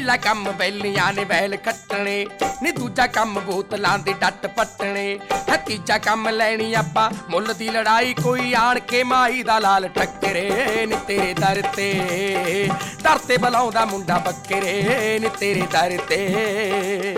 ਪਹਿਲਾ ਕੰਮ ਬੈਲੀਆਂ ਨੇ ਬੈਲ ਖੱਟਣੇ ਨੀ, ਦੂਜਾ ਕੰਮ ਬੋਤਲਾਂ ਦੀ ਡੱਟ ਪੱਟਣੇ, ਤੀਜਾ ਕੰਮ ਲੈਣੀ ਆਪਾਂ ਮੁੱਲ ਦੀ ਲੜਾਈ, ਕੋਈ ਆਣ ਕੇ ਮਾਈ ਦਾ ਲਾਲ ਟੱਕਰੇ ਨੀ ਤੇਰੇ ਦਰ ਤੇ ਬੁਲਾਉਂਦਾ ਮੁੰਡਾ ਬੱਕਰੇ ਨੀ ਤੇਰੇ ਦਰ ਤੇ।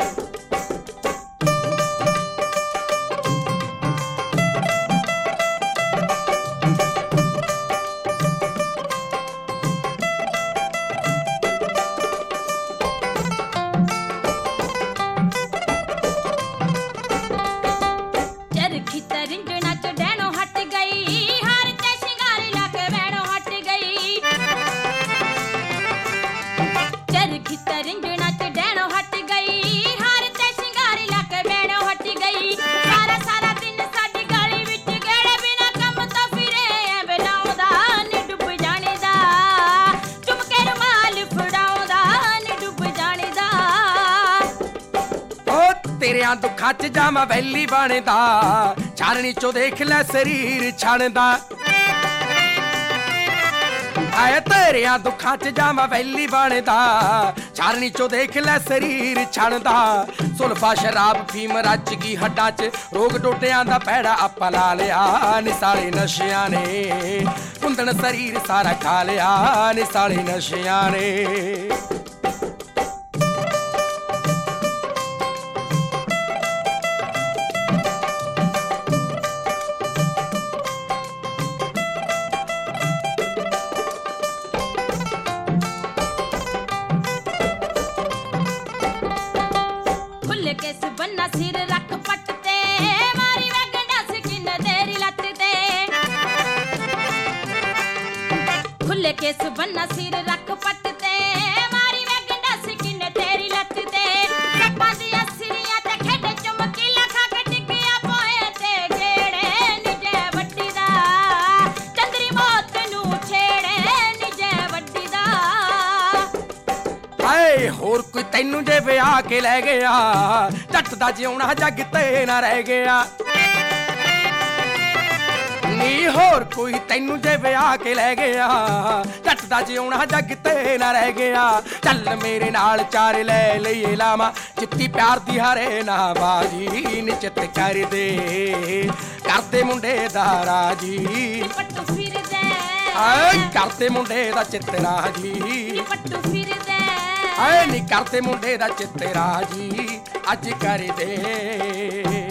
ਤੇਰਿਆਂ ਦੁੱਖਾਂ ਚ ਜਾਵਾਂ ਵੈਲੀ ਬਣਦਾ, ਚਾਰਣੀ ਚੋਂ ਦੇਖ ਲੈ ਸਰੀਰ ਛਣਦਾ। ਆਏ ਤੇਰਿਆਂ ਦੁੱਖਾਂ ਚ ਜਾਵਾਂ ਵੈਲੀ ਬਣਦਾ, ਚਾਰਣੀ ਚੋਂ ਦੇਖ ਲੈ ਸਰੀਰ ਛਣਦਾ। ਸੁਲਫਾ ਸ਼ਰਾਬ ਫੀਮ ਰਚ ਗਈ ਹੱਡਾਂ ਚ, ਰੋਗ ਡੋਡਿਆਂ ਦਾ ਪੈੜਾ ਆਪਾਂ ਲਾ ਲਿਆ ਨੀ ਸਾਲੇ ਨਸ਼ਿਆਂ ਨੇ, ਕੁੰਦਣ ਸਰੀਰ ਸਾਰਾ ਖਾ ਲਿਆ ਨੀ ਸਾਲੇ ਨਸ਼ਿਆਂ ਨੇ। केस बन्ना सिर रख पट ते, मारी वगड़ा स्किन तेरी लत ते। खुले केस बन्ना सिर रख पट ते, मारी वगड़ा स्किन तेरी लत ते। सप्पा दिया सिरियां ते खेडे चमकीला खा के टिकिया पोए ते गेड़े निजे वड्डी दा, चंद्री मौत नू छेड़े निजे वड्डी दा। हाय होर कोई तैनू जे विआह के लै गया, जट दा जिउणा जग ते ना रह गया नी। होर कोई तैनू जे विआह के लै गया, जट दा जिउणा जग ते ना रह गया। चल मेरे नाल चार लै लईए लावां, चिट्टी प्यार दी हरे ना बाजी निचत कर दे मुंडे दा राजी। पट्टू फिर दे करते मुंडे दा चित्तरा जी, पट्टू फिर दे नी करते मुंडे दा चित्तरा जी अज कर दे।